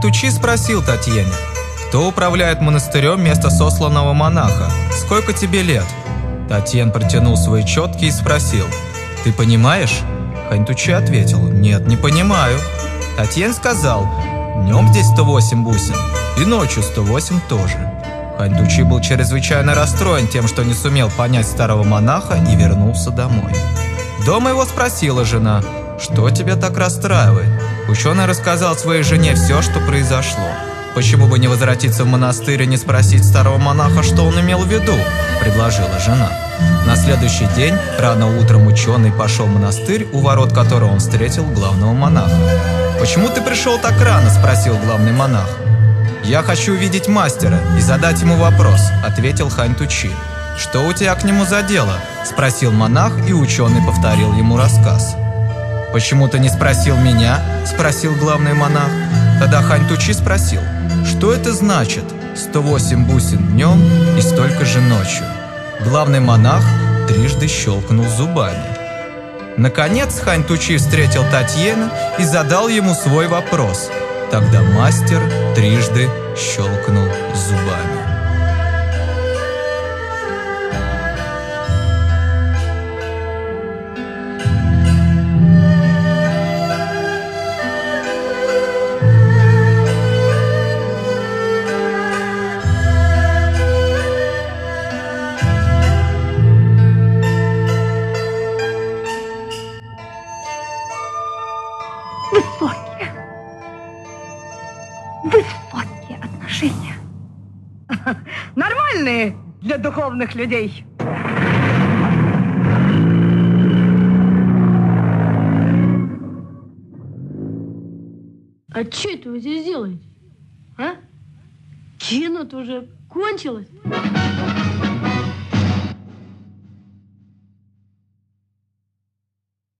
Тучи спросил Татьяне: «Кто управляет монастырем вместо сосланного монаха? Сколько тебе лет?» Татьян протянул свои четки и спросил: «Ты понимаешь?» Хань Тучи ответил: «Нет, не понимаю». Татьян сказал: «Днем здесь 108 бусин, и ночью 108 тоже». Хань Тучи был чрезвычайно расстроен тем, что не сумел понять старого монаха, и вернулся домой. Дома его спросила жена: «Что тебя так расстраивает?» Ученый рассказал своей жене все, что произошло. «Почему бы не возвратиться в монастырь и не спросить старого монаха, что он имел в виду?» – предложила жена. На следующий день рано утром ученый пошел в монастырь, у ворот которого он встретил главного монаха. «Почему ты пришел так рано?» – спросил главный монах. «Я хочу увидеть мастера и задать ему вопрос», – ответил Хань Тучи. «Что у тебя к нему за дело?» – спросил монах, и ученый повторил ему рассказ. «Почему ты не спросил меня?» – спросил главный монах. Тогда Хань Тучи спросил: «Что это значит? 108 бусин днем и столько же ночью?» Главный монах трижды щелкнул зубами. Наконец Хань Тучи встретил Татьяна и задал ему свой вопрос. Тогда мастер трижды щелкнул зубами. Высокие отношения. Нормальные для духовных людей. А что это вы здесь делаете? А? Кино-то уже кончилось.